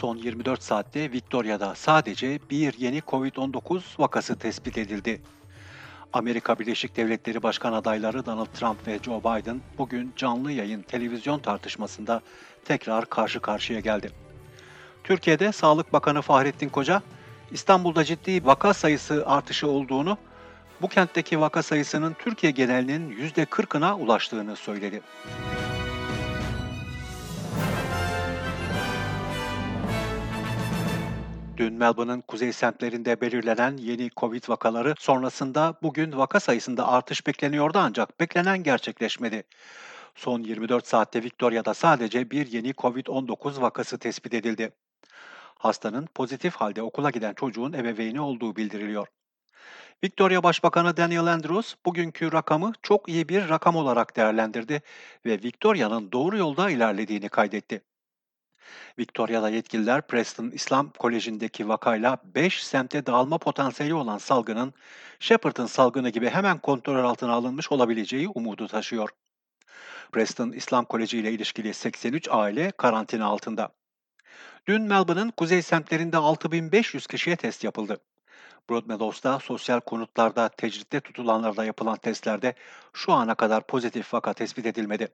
Son 24 saatte Victoria'da sadece bir yeni COVID-19 vakası tespit edildi. Amerika Birleşik Devletleri Başkan adayları Donald Trump ve Joe Biden bugün canlı yayın televizyon tartışmasında tekrar karşı karşıya geldi. Türkiye'de Sağlık Bakanı Fahrettin Koca, İstanbul'da ciddi vaka sayısı artışı olduğunu, bu kentteki vaka sayısının Türkiye genelinin %40'ına ulaştığını söyledi. Dün Melbourne'ın kuzey semtlerinde belirlenen yeni Covid vakaları sonrasında bugün vaka sayısında artış bekleniyordu ancak beklenen gerçekleşmedi. Son 24 saatte Victoria'da sadece bir yeni Covid-19 vakası tespit edildi. Hastanın pozitif halde okula giden çocuğun ebeveyni olduğu bildiriliyor. Victoria Başbakanı Daniel Andrews bugünkü rakamı çok iyi bir rakam olarak değerlendirdi ve Victoria'nın doğru yolda ilerlediğini kaydetti. Victoria'da yetkililer Preston İslam Koleji'ndeki vakayla 5 semte dağılma potansiyeli olan salgının Shepparton salgını gibi hemen kontrol altına alınmış olabileceği umudu taşıyor. Preston İslam Koleji ile ilişkili 83 aile karantina altında. Dün Melbourne'ın kuzey semtlerinde 6.500 kişiye test yapıldı. Broadmeadows'ta sosyal konutlarda tecritte tutulanlarda yapılan testlerde şu ana kadar pozitif vaka tespit edilmedi.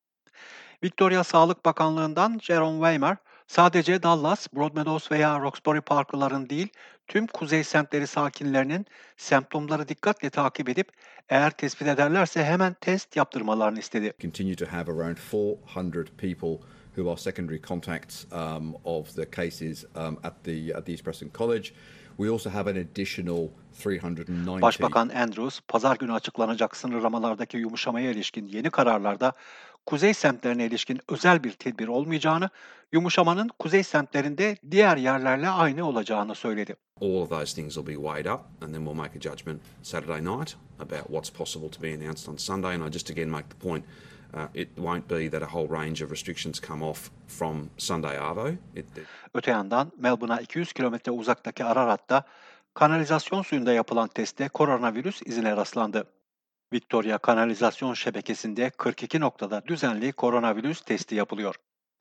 Victoria Sağlık Bakanlığı'ndan Jerome Weimer, sadece Dallas, Broadmeadows veya Roxbury Parklıların değil, tüm kuzey semtleri sakinlerinin semptomları dikkatle takip edip eğer tespit ederlerse hemen test yaptırmalarını istedi. Continue to have around 400 people who are secondary contacts of the cases at the East Preston College. We also have an additional 390. Başbakan Andrews, pazar günü açıklanacak sınırlamalardaki yumuşamaya ilişkin yeni kararlarda kuzey semtlerine ilişkin özel bir tedbir olmayacağını, yumuşamanın kuzey semtlerinde diğer yerlerle aynı olacağını söyledi. All of those things will be weighed up, and then we'll make a judgment Saturday night about what's possible to be announced on Sunday. And I just again make the point, it won't be that a whole range of restrictions come off from Sunday Arvo. Öte yandan Melbourne'a 200 kilometre uzaktaki Ararat'ta kanalizasyon suyunda yapılan testte koronavirüs izine rastlandı. Victoria kanalizasyon şebekesinde 42 noktada düzenli koronavirüs testi yapılıyor.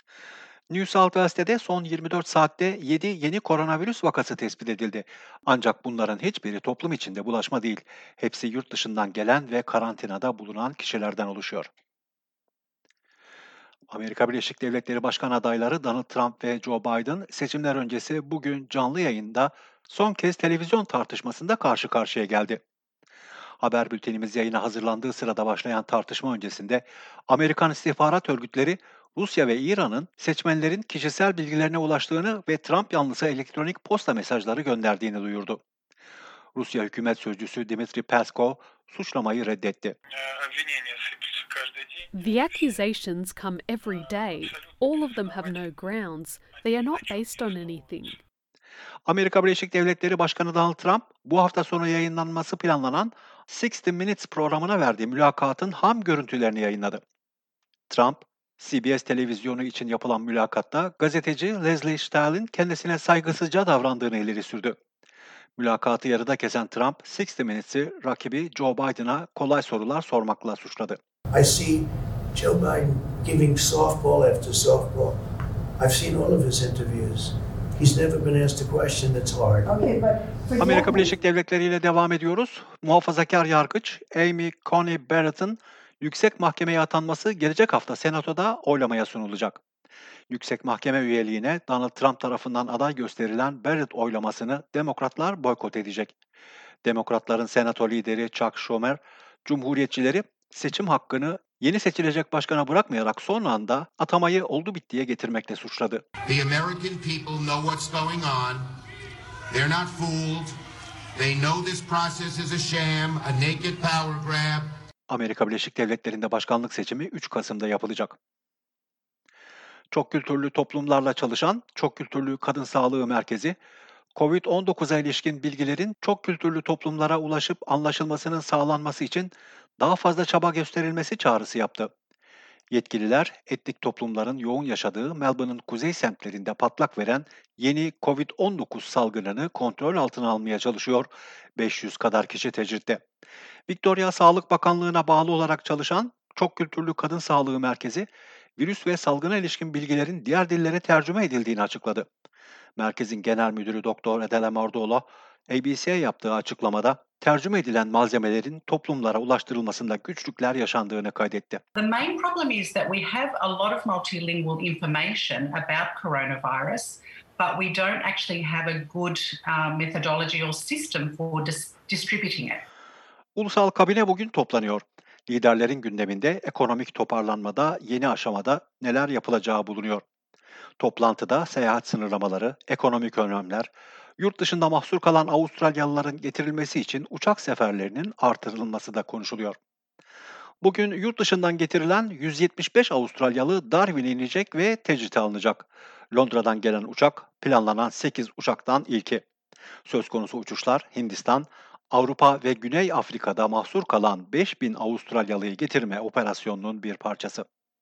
New South Wales'te de son 24 saatte 7 yeni koronavirüs vakası tespit edildi. Ancak bunların hiçbiri toplum içinde bulaşma değil. Hepsi yurt dışından gelen ve karantinada bulunan kişilerden oluşuyor. Amerika Birleşik Devletleri Başkan adayları Donald Trump ve Joe Biden seçimler öncesi bugün canlı yayında son kez televizyon tartışmasında karşı karşıya geldi. Haber bültenimiz yayına hazırlandığı sırada başlayan tartışma öncesinde Amerikan istihbarat örgütleri Rusya ve İran'ın seçmenlerin kişisel bilgilerine ulaştığını ve Trump yanlısı elektronik posta mesajları gönderdiğini duyurdu. Rusya hükümet sözcüsü Dmitry Peskov suçlamayı reddetti. The accusations come every day. All of them have no grounds. They are not based on anything. Amerika Birleşik Devletleri Başkanı Donald Trump, bu hafta sonu yayınlanması planlanan 60 Minutes programına verdiği mülakatın ham görüntülerini yayınladı. Trump, CBS televizyonu için yapılan mülakatta gazeteci Leslie Stahl'in kendisine saygısızca davrandığını ileri sürdü. Mülakatı yarıda kesen Trump, 60 Minutes'i rakibi Joe Biden'a kolay sorular sormakla suçladı. I see Joe Biden giving softball after softball. I've seen all of his interviews. He's never been asked a question that's hard. Amerika Birleşik Devletleri ile devam ediyoruz. Muhafazakar yargıç Amy Coney Barrett'ın yüksek mahkemeye atanması gelecek hafta Senato'da oylamaya sunulacak. Yüksek Mahkeme üyeliğine Donald Trump tarafından aday gösterilen Barrett oylamasını Demokratlar boykot edecek. Demokratların Senato lideri Chuck Schumer, Cumhuriyetçileri seçim hakkını yeni seçilecek başkana bırakmayarak son anda atamayı oldu bittiye getirmekle suçladı. The American people know what's going on. They're not fooled. They know this process is a sham, a naked power grab. Amerika Birleşik Devletleri'nde başkanlık seçimi 3 Kasım'da yapılacak. Çok kültürlü toplumlarla çalışan Çok Kültürlü Kadın Sağlığı Merkezi, COVID-19'a ilişkin bilgilerin çok kültürlü toplumlara ulaşıp anlaşılmasının sağlanması için daha fazla çaba gösterilmesi çağrısı yaptı. Yetkililer, etnik toplumların yoğun yaşadığı Melbourne'ın kuzey semtlerinde patlak veren yeni COVID-19 salgınını kontrol altına almaya çalışıyor. 500 kadar kişi tecritte. Victoria Sağlık Bakanlığı'na bağlı olarak çalışan Çok Kültürlü Kadın Sağlığı Merkezi, virüs ve salgına ilişkin bilgilerin diğer dillere tercüme edildiğini açıkladı. Merkezin Genel Müdürü Doktor Adela Mardoğlu, ABC'ye yaptığı açıklamada tercüme edilen malzemelerin toplumlara ulaştırılmasında güçlükler yaşandığını kaydetti. The main problem is that we have a lot of multilingual information about coronavirus, but we don't actually have a good methodology or system for distributing it. Ulusal Kabine bugün toplanıyor. Liderlerin gündeminde ekonomik toparlanmada yeni aşamada neler yapılacağı bulunuyor. Toplantıda seyahat sınırlamaları, ekonomik önlemler, yurt dışında mahsur kalan Avustralyalıların getirilmesi için uçak seferlerinin artırılması da konuşuluyor. Bugün yurt dışından getirilen 175 Avustralyalı Darwin'e inecek ve tecrite alınacak. Londra'dan gelen uçak planlanan 8 uçaktan ilki. Söz konusu uçuşlar Hindistan, Avrupa ve Güney Afrika'da mahsur kalan 5000 Avustralyalı'yı getirme operasyonunun bir parçası.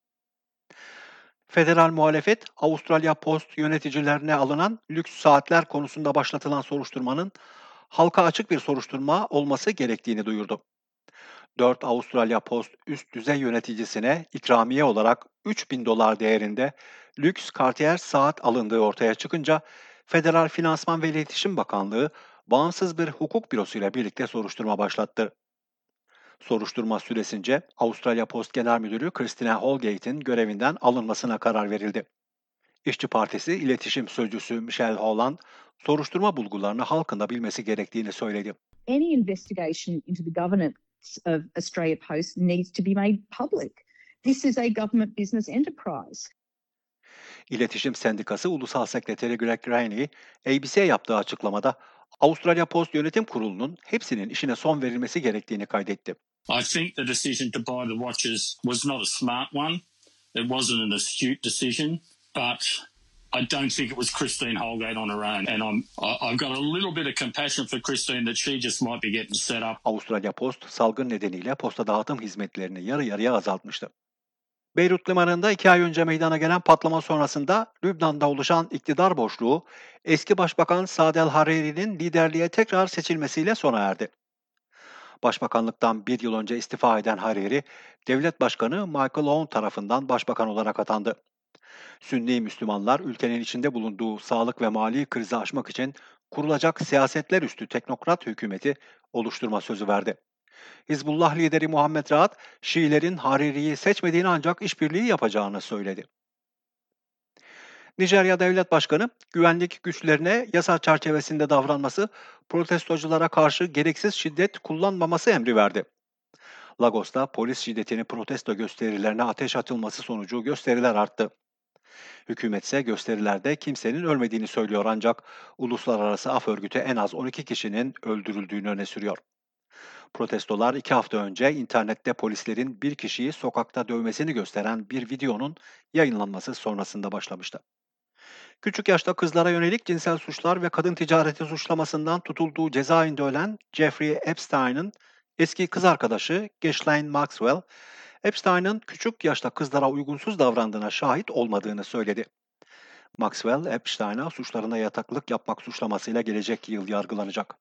Federal muhalefet, Avustralya Post yöneticilerine alınan lüks saatler konusunda başlatılan soruşturmanın halka açık bir soruşturma olması gerektiğini duyurdu. 4 Avustralya Post üst düzey yöneticisine ikramiye olarak $3.000 değerinde lüks Cartier saat alındığı ortaya çıkınca Federal Finansman ve İletişim Bakanlığı bağımsız bir hukuk bürosuyla birlikte soruşturma başlattı. Soruşturma süresince Avustralya Post Genel Müdürü Christina Holgate'in görevinden alınmasına karar verildi. İşçi Partisi İletişim Sözcüsü Michelle Holland, soruşturma bulgularını halkın da bilmesi gerektiğini söyledi. Any investigation into the governance of Australia Post needs to be made public. This is a government business enterprise. İletişim Sendikası Ulusal Sekreteri Greg Rainey, ABC'ye yaptığı açıklamada Avustralya Post Yönetim Kurulu'nun hepsinin işine son verilmesi gerektiğini kaydetti. I think the decision to buy the watches was not a smart one. It wasn't an astute decision, but I don't think it was Christine Holgate on her own. And I've got a little bit of compassion for Christine that she just might be getting set up. Avustralya Post salgın nedeniyle posta dağıtım hizmetlerini yarı yarıya azaltmıştı. Beyrut limanında 2 ay önce meydana gelen patlama sonrasında Lübnan'da oluşan iktidar boşluğu eski Başbakan Saad el-Hariri'nin liderliğe tekrar seçilmesiyle sona erdi. Başbakanlıktan 1 yıl önce istifa eden Hariri, devlet başkanı Michael Aoun tarafından başbakan olarak atandı. Sünni Müslümanlar ülkenin içinde bulunduğu sağlık ve mali krizi aşmak için kurulacak siyasetler üstü teknokrat hükümeti oluşturma sözü verdi. Hizbullah lideri Muhammed Rahat, Şiilerin Hariri'yi seçmediğini ancak işbirliği yapacağını söyledi. Nijerya Devlet Başkanı, güvenlik güçlerine yasa çerçevesinde davranması, protestoculara karşı gereksiz şiddet kullanmaması emri verdi. Lagos'ta polis şiddetini protesto gösterilerine ateş atılması sonucu gösteriler arttı. Hükümet ise gösterilerde kimsenin ölmediğini söylüyor ancak Uluslararası Af Örgütü en az 12 kişinin öldürüldüğünü öne sürüyor. Protestolar 2 hafta önce internette polislerin bir kişiyi sokakta dövmesini gösteren bir videonun yayınlanması sonrasında başlamıştı. Küçük yaşta kızlara yönelik cinsel suçlar ve kadın ticareti suçlamasından tutulduğu cezaevinde ölen Jeffrey Epstein'ın eski kız arkadaşı Ghislaine Maxwell, Epstein'ın küçük yaşta kızlara uygunsuz davrandığına şahit olmadığını söyledi. Maxwell, Epstein'a suçlarına yataklık yapmak suçlamasıyla gelecek yıl yargılanacak.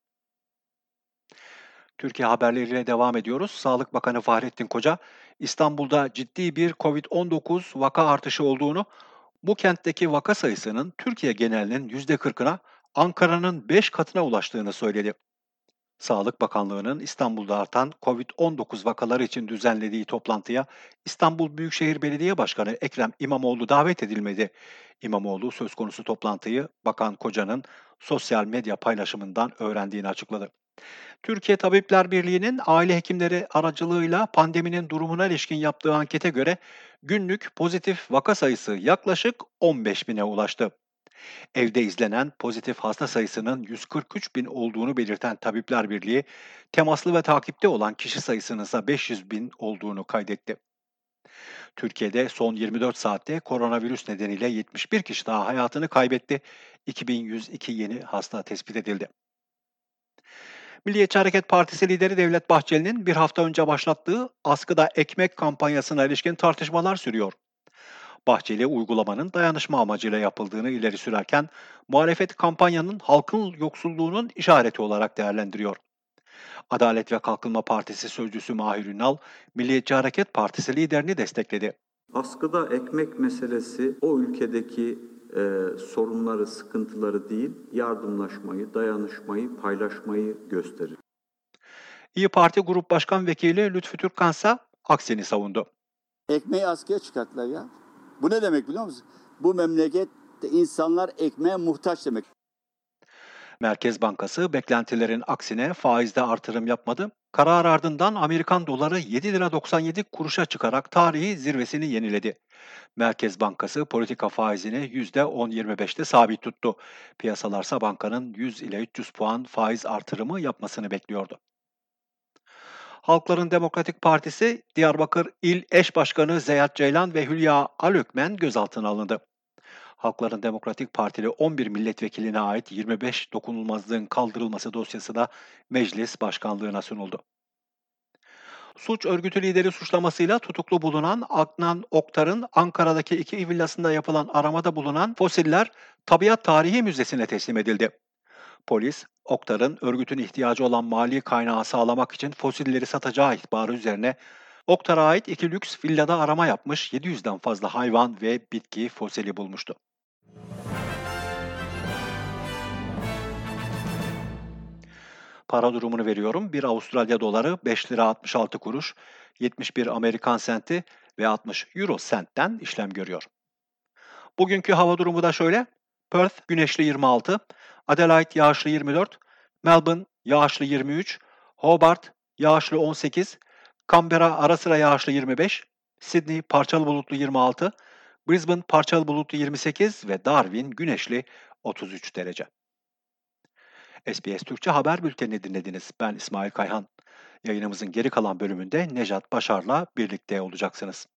Türkiye haberleriyle devam ediyoruz. Sağlık Bakanı Fahrettin Koca, İstanbul'da ciddi bir COVID-19 vaka artışı olduğunu, bu kentteki vaka sayısının Türkiye genelinin %40'ına, Ankara'nın 5 katına ulaştığını söyledi. Sağlık Bakanlığı'nın İstanbul'da artan COVID-19 vakaları için düzenlediği toplantıya İstanbul Büyükşehir Belediye Başkanı Ekrem İmamoğlu davet edilmedi. İmamoğlu söz konusu toplantıyı Bakan Koca'nın sosyal medya paylaşımından öğrendiğini açıkladı. Türkiye Tabipler Birliği'nin aile hekimleri aracılığıyla pandeminin durumuna ilişkin yaptığı ankete göre günlük pozitif vaka sayısı yaklaşık 15.000'e ulaştı. Evde izlenen pozitif hasta sayısının 143.000 olduğunu belirten Tabipler Birliği, temaslı ve takipte olan kişi sayısının ise 500.000 olduğunu kaydetti. Türkiye'de son 24 saatte koronavirüs nedeniyle 71 kişi daha hayatını kaybetti. 2102 yeni hasta tespit edildi. Milliyetçi Hareket Partisi lideri Devlet Bahçeli'nin bir hafta önce başlattığı askıda ekmek kampanyasına ilişkin tartışmalar sürüyor. Bahçeli uygulamanın dayanışma amacıyla yapıldığını ileri sürerken muhalefet kampanyanın halkın yoksulluğunun işareti olarak değerlendiriyor. Adalet ve Kalkınma Partisi sözcüsü Mahir Ünal, Milliyetçi Hareket Partisi liderini destekledi. Askıda ekmek meselesi o ülkedeki sorunları, sıkıntıları değil, yardımlaşmayı, dayanışmayı, paylaşmayı gösterir. İyi Parti Grup Başkan Vekili Lütfü Türkkansa aksini savundu. Ekmeği askıya çıkarttılar ya. Bu ne demek biliyor musun? Bu memlekette insanlar ekmeğe muhtaç demek. Merkez Bankası beklentilerin aksine faizde artırım yapmadı. Karar ardından Amerikan doları 7 lira 97 kuruşa çıkarak tarihi zirvesini yeniledi. Merkez Bankası politika faizini %10.25'te sabit tuttu. Piyasalarsa bankanın 100 ile 300 puan faiz artırımı yapmasını bekliyordu. Halkların Demokratik Partisi Diyarbakır İl Eş Başkanı Zeyat Ceylan ve Hülya Alökmen gözaltına alındı. Halkların Demokratik Partili 11 milletvekiline ait 25 dokunulmazlığın kaldırılması dosyası da meclis başkanlığına sunuldu. Suç örgütü lideri suçlamasıyla tutuklu bulunan Adnan Oktar'ın Ankara'daki 2 villasında yapılan aramada bulunan fosiller Tabiat Tarihi Müzesi'ne teslim edildi. Polis, Oktar'ın örgütün ihtiyacı olan mali kaynağı sağlamak için fosilleri satacağı ihbarı üzerine Oktar'a ait 2 lüks villada arama yapmış, 700'den fazla hayvan ve bitki fosili bulmuştu. Para durumunu veriyorum. 1 Avustralya doları 5 lira 66 kuruş, 71 Amerikan senti ve 60 Euro sentten işlem görüyor. Bugünkü hava durumu da şöyle. Perth güneşli 26, Adelaide yağışlı 24, Melbourne yağışlı 23, Hobart yağışlı 18, Canberra ara sıra yağışlı 25, Sydney parçalı bulutlu 26, Brisbane parçalı bulutlu 28 ve Darwin güneşli 33 derece. SBS Türkçe Haber Bülteni dinlediniz. Ben İsmail Kayhan. Yayınımızın geri kalan bölümünde Nejat Başar'la birlikte olacaksınız.